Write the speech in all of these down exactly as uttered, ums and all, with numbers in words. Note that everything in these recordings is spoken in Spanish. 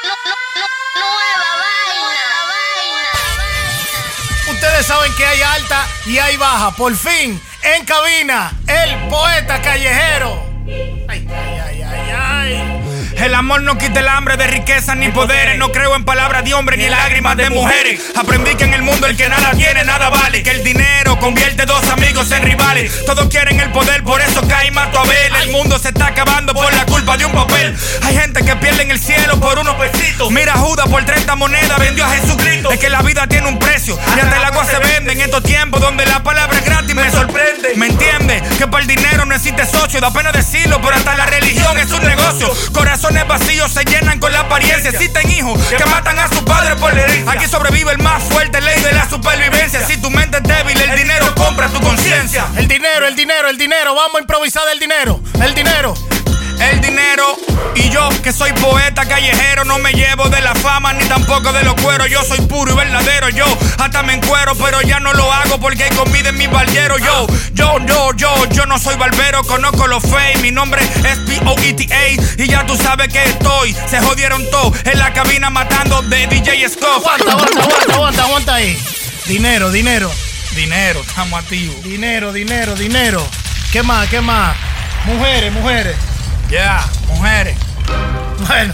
Ustedes saben que hay alta y hay baja. Por fin, en cabina, el poeta callejero. Ay, ay, ay, ay, ay. El amor no quita el hambre de riqueza ni poderes. No creo en palabras de hombre ni en lágrimas de mujeres. Aprendí que en el mundo el que nada tiene, nada vale. Que el dinero convierte dos amigos en rivales. Todos quieren el poder, por eso cae y mato a Abel. El mundo se está acabando por la culpa de un papel. Hay gente que pierde en el cielo por unos pesitos. Mira, Judas por treinta monedas vendió a Jesucristo. Es que la vida tiene un precio y hasta el agua se vende. En estos tiempos donde la palabra es gratis me sorprende. ¿Me entiendes? Que para el dinero no existe socio. Da pena decirlo, pero hasta la religión es un negocio. Corazones vacíos se llenan con la apariencia. Existen hijos que matan a su padre por la herencia. Aquí sobrevive el más fuerte, ley de la supervivencia. Si tu mente es débil, el dinero compra tu conciencia. El dinero, el dinero, el dinero. Vamos a improvisar del dinero. El dinero. El dinero y yo que soy poeta callejero. No me llevo de la fama ni tampoco de los cueros. Yo soy puro y verdadero, yo hasta me encuero, pero ya no lo hago porque hay comida en mi barbero. Yo, yo, yo, yo, yo no soy barbero, conozco los fake. Mi nombre es P O E T A y ya tú sabes que estoy. Se jodieron todos en la cabina matando de D J Scott. Aguanta, aguanta, aguanta, aguanta, aguanta ahí. Dinero, dinero. Dinero, estamos activos. Dinero, dinero, dinero. ¿Qué más, qué más? Mujeres, mujeres. Ya, yeah, mujeres. Bueno.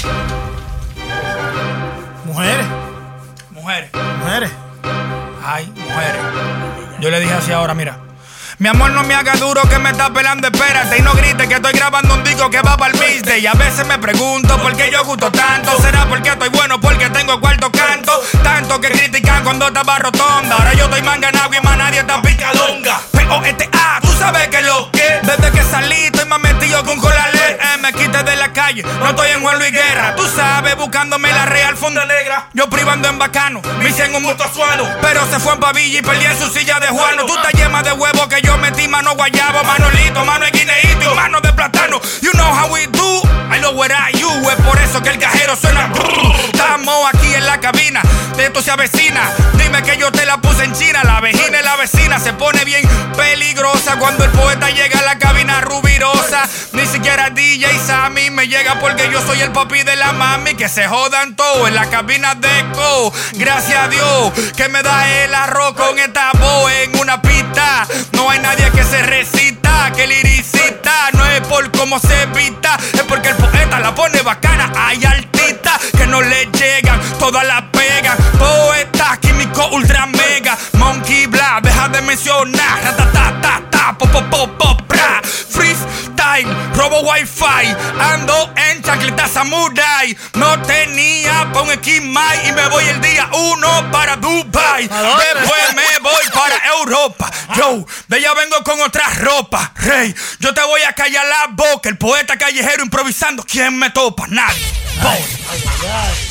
Mujeres. Mujeres. Mujeres. Ay, mujeres. Yo le dije así ahora, mira. Mi amor, no me haga duro que me está pelando, espérate. Y no grites que estoy grabando un disco que va para el business. Y a veces me pregunto por qué yo gusto tanto. ¿Será porque estoy bueno? Porque tengo cuarto canto. Tanto que critican cuando estaba rotonda. Ahora yo estoy más ganado y más nadie está picadonga. P O E T A, tú sabes que lo que. Desde que salí estoy más metido con colale. Eh, me quité de la calle, no estoy en Juan Luis Guerra. Tú sabes, buscándome la real funda negra. Yo privando en bacano, me hice en un mutuazuano. Pero se fue en Pavilla y perdí en su silla de Juano. Tú estás llena de huevo que yo Yo metí mano guayabo, manolito, mano de guineíto y mano de plátano. You know how we do, I know where are you. Es por eso que el cajero suena. Estamos aquí en la cabina, de esto se avecina. Dime que yo te la puse en China. La vejina y la vecina se pone bien peligrosa cuando el poeta llega a la cabina rubirosa. Ni siquiera D J Sammy me llega porque yo soy el papi de la mami. Que se jodan todos en la cabina de Co. Gracias a Dios que me da el arroz con esta voz en una pista. No hay nadie que se recita, que liricita. No es por cómo se evita, es porque el poeta la pone bacana. Hay artistas que no le llegan, todas la pegan. Poeta, químico, ultra mega. Monkey Blah, deja de mencionar. Ta ta ta ta, pop pop pop pop pra. Freestyle, robo wifi. Ando en chancleta samurai. No tenía pa' un esquimai y me voy el día uno para Dubai. Después me voy para Europa. Yo, de allá vengo con otra ropa. Rey, yo te voy a callar la boca. El poeta callejero improvisando. ¿Quién me topa? Nadie. Ay, ay, ay.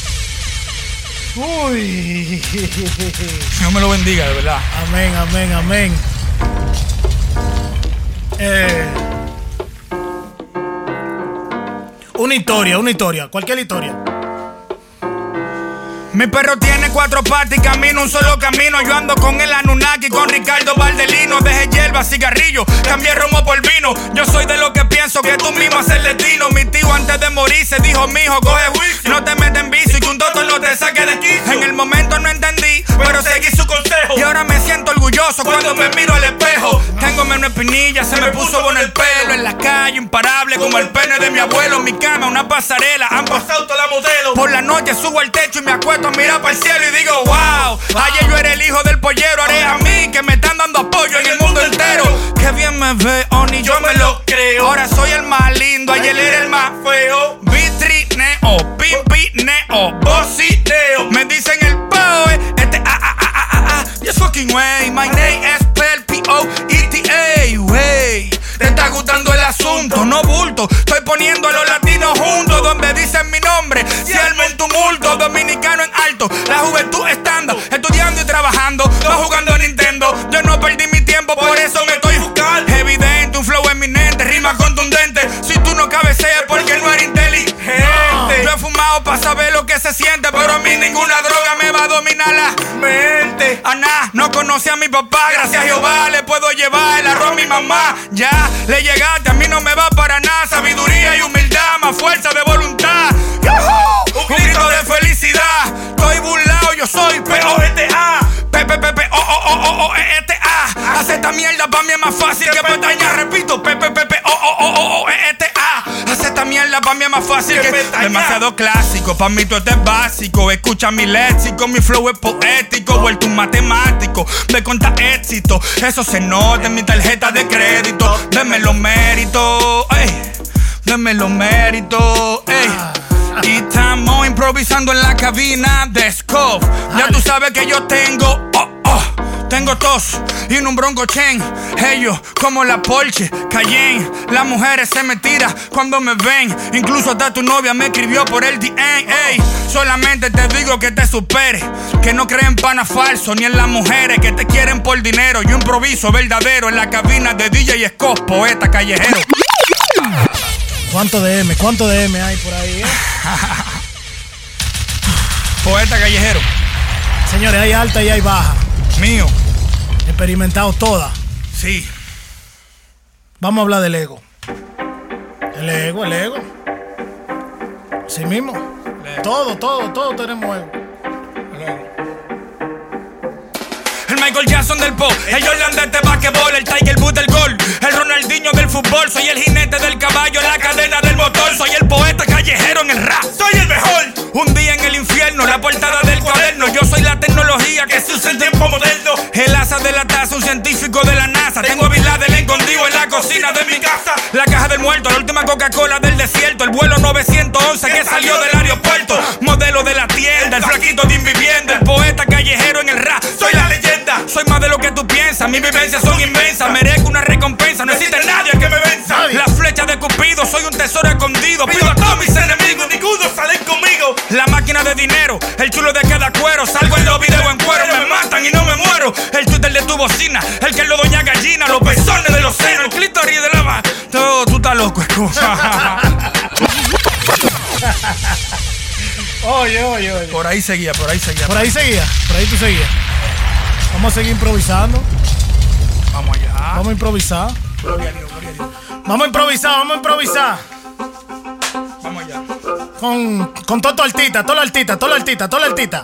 Uy. Dios me lo bendiga, de verdad. Amén, amén, amén. Eh, una historia, una historia. Cualquier historia. Mi perro tiene cuatro patas y camina un solo camino. Yo ando con el Anunnaki, con Ricardo Valdelino. Dejé hierba, cigarrillo, cambié romo por vino. Yo soy de lo que pienso que tú mismo haces el destino. Mi tío antes de morir se dijo, mijo, coge whisky. No te metes en vicio y que un doctor no te saque de quicio. En el momento no entendí, pero seguí su consejo. Y ahora me siento orgulloso cuando me miro al espejo. Tengo menos espinilla, se me puso bueno el pelo. En la calle, imparable como el pene de mi abuelo. En mi cama, una pasarela, han pasado toda la modelo. Por la noche subo al techo y me acuesto a mirar para el cielo y digo, wow, ayer yo era el hijo del pollero. Haré a mí que me están dando apoyo en el mundo entero. Qué bien me veo, ni yo me lo creo. Ahora soy el más lindo, ayer era el más feo. Vitrineo, pimpineo, bociteo. Me dicen el poe, este ah ah ah ah ah ah. Yes fucking way, my name is P O E T A, wey. Te está gustando el asunto, no bulto. Estoy poniendo a los latinos juntos donde dicen mi nombre. Si arma un tumulto, dominicano en alto. La juventud estándar, estudiando y trabajando, no jugando a Nintendo. Yo no perdí mi tiempo, por eso me estoy jugando. Evidente, un flow eminente, rima contundente. Si tú no cabeceas porque no eres inteligente. Yo he fumado para saber lo que se siente, pero a mí ninguna droga me va a dominar la mente. Ana, no conocí a mi papá, gracias a Jehová le puedo llevar el arroz a mi mamá. Ya le llegaste, a mí no me va para nada. Sabiduría y humildad, más fuerza de voluntad. ¡Yuhu! Un grito de felicidad. O E T A. Hace esta mierda pa' mí es más fácil que pestaña. Repito, P P P P O O O O E T A. Hace esta mierda pa' mí es más fácil que pestaña. Demasiado clásico, pa' mí todo esto es básico. Escucha mi léxico, mi flow es poético. Vuelto un matemático, me conta éxito. Eso se nota en mi tarjeta de crédito. Deme los méritos, ey. Deme los méritos, ey. Y estamos improvisando en la cabina de Scoff. Ya tú sabes que yo tengo, oh, oh, tengo tos y un bronco chen. Ellos como la Porsche Cayenne. Las mujeres se me tiran cuando me ven. Incluso hasta tu novia me escribió por el D M. Ey, solamente te digo que te supere, que no creen pana falso ni en las mujeres que te quieren por dinero. Yo improviso verdadero en la cabina de D J Scoff, poeta callejero. ¿Cuánto de M? ¿Cuánto de M hay por ahí, eh? Poeta callejero. Señores, hay alta y hay baja. Mío. Experimentado todas. Sí. Vamos a hablar del ego. El ego, el ego. Sí mismo. Ego. Todo, todo, todo tenemos ego. El ego. El Michael Jackson del pop, el Jordan de este basquetbol, el Tiger Woods del gol, el Ronaldinho del fútbol. Soy el jinete del caballo, la cadena del motor. Soy el poeta callejero en el rap. Soy el mejor. Un día en el infierno, la portada del cuaderno. Yo soy la tecnología que se usa en tiempo moderno. El asa de la taza, un científico de la NASA. Tengo a Bin Laden escondido en la cocina de mi casa. La caja del muerto, la última Coca-Cola del desierto. El vuelo novecientos once que salió del aeropuerto. Modelo de la tienda, el flaquito de invivienda. El poeta callejero en el rap. Soy la leyenda. Soy más de lo que tú piensas, mis vivencias son inmensas. Merezco una recompensa, no existe nadie que me venza. La flecha de Cupido, soy un tesoro escondido. Pido a todos mis enemigos, ninguno salen conmigo. La máquina de dinero, el chulo de cada cuero. Salgo en los videos en cuero, me matan y no me muero. El Twitter de tu bocina, el que lo doña gallina. Los pezones de los senos, el clítoris de la ma... Todo, tú estás loco, escucha. Oye, oye, oye. Por ahí seguía, por ahí seguía. Por ahí seguía, por ahí tú seguías. Vamos a seguir improvisando. Vamos allá. Vamos a improvisar. Gloria a Dios, gloria a Dios. Vamos a improvisar, vamos a improvisar. Vamos allá. Con, con todo altita, todo altita, todo altita, todo altita.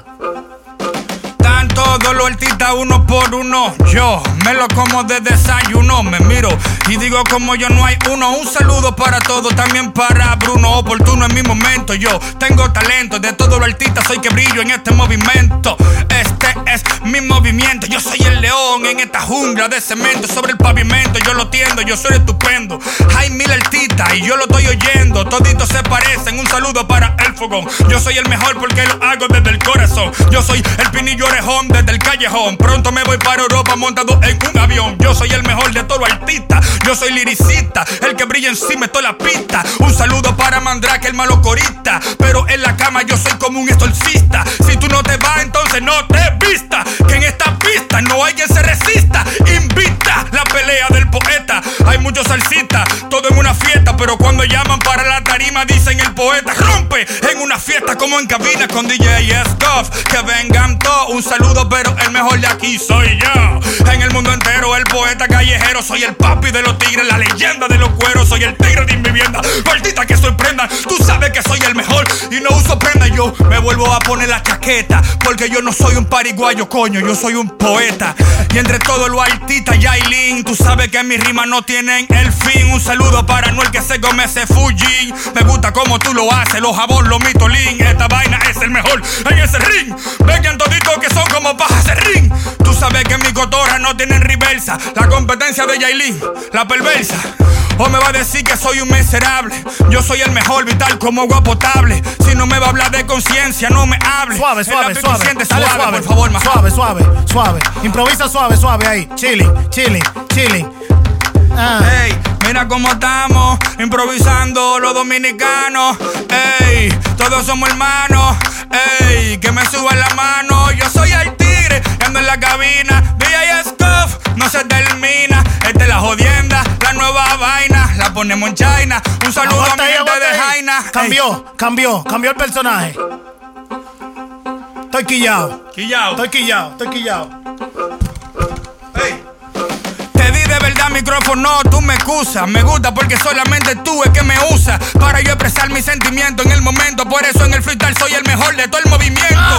Están todos los artistas uno por uno. Yo me lo como de desayuno. Me miro y digo como yo no hay uno. Un saludo para todos, también para Bruno. Oportuno en mi momento. Yo tengo talento, de todos los artistas soy que brillo en este movimiento. Este es mi movimiento. Yo soy el león en esta jungla de cemento. Sobre el pavimento yo lo tiendo, yo soy estupendo. Hay mil artistas y yo lo estoy oyendo. Toditos se parecen, un saludo para el fogón. Yo soy el mejor porque lo hago desde el corazón. Yo soy el pinillo orejón desde el callejón. Pronto me voy para Europa montado en un avión. Yo soy el mejor de todo artista. Yo soy liricista, el que brilla encima de toda la pista. Un saludo para Mandrake, el malo corista. Pero en la cama yo soy como un exorcista. Si tú no te vas, entonces no te vista. Que en esta pista no hay quien se resista. Invita la pelea del poeta. Hay muchos salsistas, todo en una fiesta. Pero cuando llaman para la tarima dicen el poeta rompe en una fiesta como en cabina con D J Scoff. Que vengan todos, un saludo, pero el mejor de aquí soy yo. En el mundo entero el poeta callejero. Soy el papi de los tigres, la leyenda de los cueros. Soy el tigre de invivienda, maldita que sorprenda. Tú sabes que soy el mejor y no uso prenda. Yo me vuelvo a poner la chaqueta porque yo no soy un pariguayo, coño, yo soy un poeta. Y entre todos los artistas, Yailin, tú sabes que mis rimas no tienen el fin. Un saludo para Anuel que se come ese Fuji. Me gusta como tú lo haces, los jabón, los mitolín. Esta vaina es el mejor en ese ring. Vengan toditos que son como pajas ese ring. Tú sabes que mis cotorras no tienen reversa. La competencia de Yailin, la perversa. O me va a decir que soy un miserable. Yo soy el mejor, vital como agua potable. Si no me va a hablar de conciencia, no me hable. Suave, suave, suave. Dale suave, suave, por favor, más. Suave, suave, suave. Improvisa suave, suave ahí. Chilling, chilling, chilling. Ah. Ey, mira cómo estamos improvisando los dominicanos. Ey, todos somos hermanos. Ey, que me suban la mano. Yo soy el tigre, ando en la cabina. D J Scoff, no se termina. Esta es la jodienda, la nueva vaina. La ponemos en China. Un saludo Aguanta a mi ahí, gente aguanta de ahí. Jaina. Cambió, Ey. cambió, cambió el personaje. Estoy quillado. Quillao. Estoy quillado, estoy quillado. Ey. Te di de verdad micrófono, tú me excusas. Me gusta porque solamente tú es que me usas para yo expresar mis sentimientos en el momento. Por eso en el freestyle soy el mejor de todo el movimiento.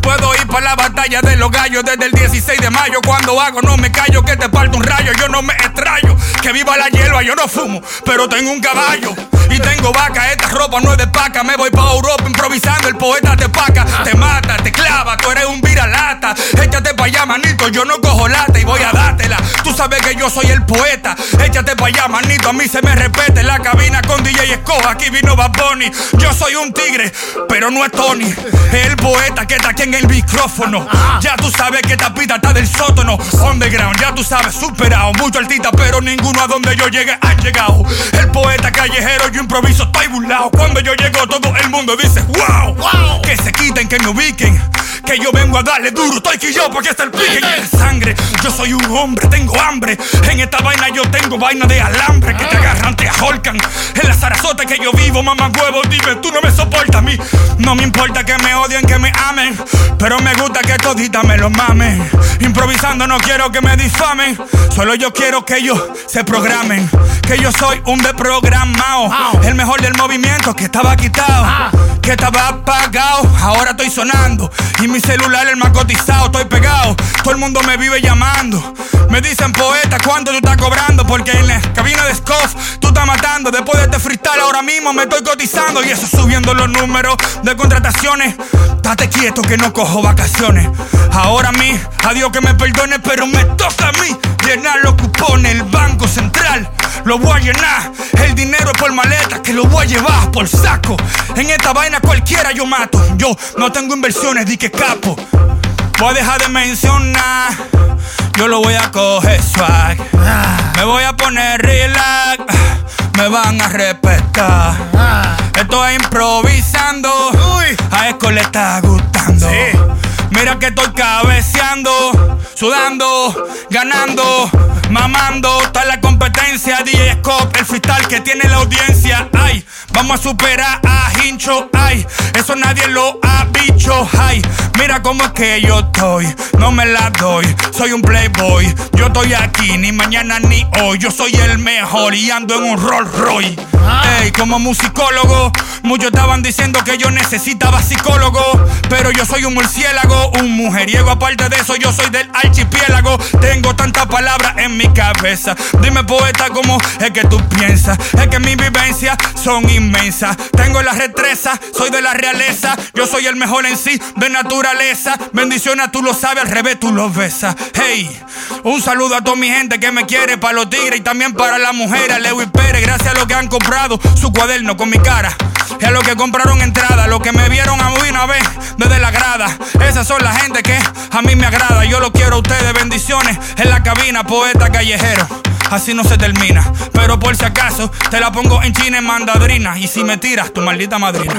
Puedo ir para la batalla de los gallos desde el dieciséis de mayo. Cuando hago no me callo, que te parto un rayo. Yo no me extraño, que viva la hierba. Yo no fumo, pero tengo un caballo y tengo vaca. Esta ropa no es de paca. Me voy pa' Europa improvisando, el poeta te paca. Te mata, te clava, tú eres un viralata. Échate pa' allá, manito, yo no cojo lata y voy a dártela. Tú sabes que yo soy el poeta. Échate pa' allá, manito, a mí se me respete. En la cabina con D J Escoba, aquí vino Bad Bunny. Yo soy un tigre, pero no es Tony. Es el poeta que está aquí en el micrófono. Ya tú sabes que esta pista está del sótano. Underground, ya tú sabes, superado. Mucho artista, pero ninguno a donde yo llegue ha llegado. El poeta callejero, yo improviso, estoy burlado. Cuando yo llego todo el mundo dice wow, wow. Que se quiten, que me ubiquen, que yo vengo a darle duro. Estoy quillado porque está el pique y el sangre. Yo soy un hombre, tengo hambre. En esta vaina yo tengo vaina de alambre. Que te agarran, te ahorcan. En la zarazota que yo vivo, mamá huevo, dime, tú no me soportas a mí. No me importa que me odien, que me amen, pero me gusta que todita me lo mamen. Improvisando no quiero que me difamen. Solo yo quiero que ellos se programen. Que yo soy un desprogramado, el mejor del movimiento, que estaba quitado, que estaba apagado. Ahora estoy sonando y mi celular el más cotizado. Estoy pegado, todo el mundo me vive llamando. Me dicen poeta, ¿cuánto tú estás cobrando? Porque en la cabina de Scoff tú estás matando. Después de este freestyle ahora mismo me estoy cotizando. Y eso subiendo los números de contrataciones. Date quieto que no cojo vacaciones. Ahora a mí, a Dios que me perdone, pero me toca a mí llenar los cupones. El Banco Central lo voy a llenar. El dinero es por maleta, que lo voy a llevar por saco. En esta vaina cualquiera yo mato. Yo no tengo inversiones, di que capo. Voy a dejar de mencionar, yo lo voy a coger swag. Me voy a poner relax, me van a respetar. Estoy improvisando, a Esco le está gustando. Sí. Mira que estoy cabeceando, sudando, ganando, mamando. Está la competencia, D J Scope, el freestyle que tiene la audiencia. Ay, vamos a superar a Hincho. Ay, eso nadie lo ha dicho. Ay, mira cómo es que yo estoy, no me la doy. Soy un playboy, yo estoy aquí, ni mañana ni hoy. Yo soy el mejor y ando en un Rolls Royce. Ey, como musicólogo, muchos estaban diciendo que yo necesitaba psicólogo, pero yo soy un murciélago, un mujeriego. Aparte de eso, yo soy del archipiélago. Tengo tantas palabras en mi cabeza. Dime, poeta, ¿cómo es que tú piensas? Es que mis vivencias son inmensas. Tengo la retresa, soy de la realeza. Yo soy el mejor en sí, de naturaleza. Bendiciones, tú lo sabes, al revés tú lo besas. Hey, un saludo a toda mi gente que me quiere, para los tigres y también para las mujeres. Lewis Pérez, gracias a los que han comprado su cuaderno con mi cara, y a los que compraron entrada, los que me vieron a mí una vez desde la grada. Esas son la gente que a mí me agrada. Yo lo quiero a ustedes, bendiciones en la cabina, poeta callejero. Así no se termina, pero por si acaso te la pongo en china en mandadrina. Y si me tiras, tu maldita madrina.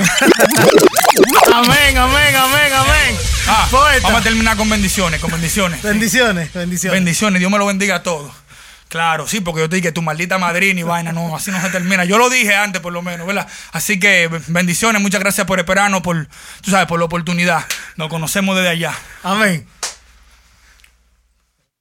Amén, amén, amén, amén. Ah, vamos a terminar con bendiciones, con bendiciones. Bendiciones, bendiciones. Bendiciones, Dios me lo bendiga a todos. Claro, sí, porque yo te dije tu maldita madrina y vaina, no, así no se termina. Yo lo dije antes, por lo menos, ¿verdad? Así que bendiciones, muchas gracias por esperarnos, por, tú sabes, por la oportunidad. Nos conocemos desde allá. Amén.